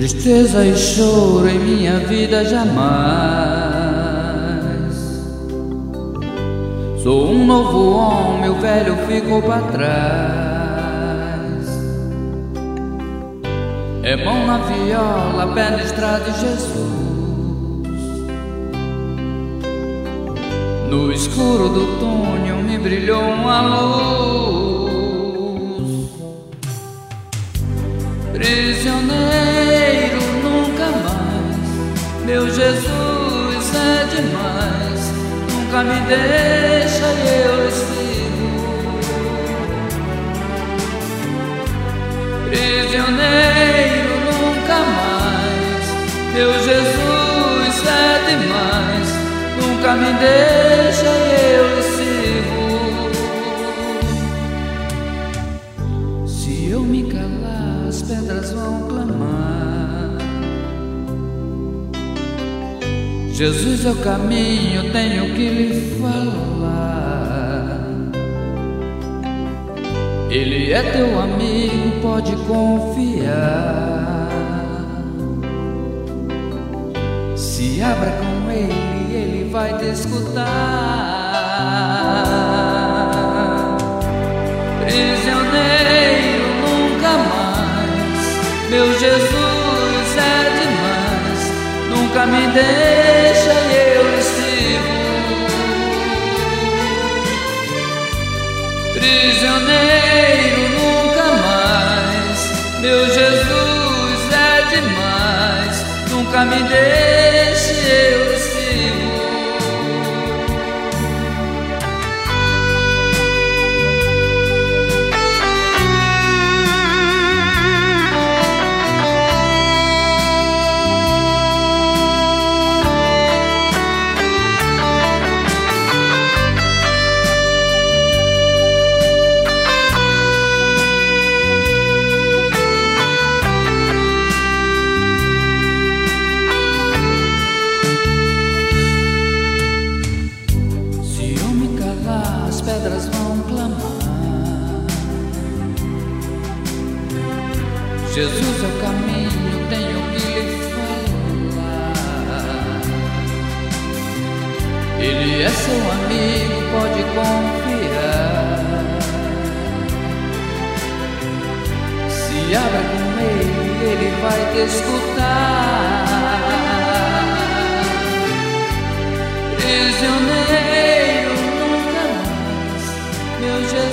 Tristeza e choro em minha vida jamais. Sou um novo homem, o velho ficou para trás. É mão na viola, pé na estrada de Jesus. No escuro do túnel me brilhou uma luz. Prisioneiro nunca mais, meu Jesus é demais. Nunca me deixa e eu lhe sigo. Prisioneiro nunca mais, meu Jesus é demais. Nunca me deixa e eu lhe sigo. Se eu me calar, as pedras vão clamar. Jesus é o caminho, tenho que lhe falar. Ele é teu amigo, pode confiar. Se abra com ele, ele vai te escutar. Prisioneiro nunca mais, meu Jesus é demais. Nunca me deixa e eu lhe sigo. Prisioneiro nunca mais, meu Jesus é demais. Nunca me deixe e eu lhe sigo. As pedras vão clamar. Jesus é o caminho, tenho que lhe falar. Ele é seu amigo, pode confiar. Se abra com ele, ele vai te escutar. Prisioneiro, meu Jesus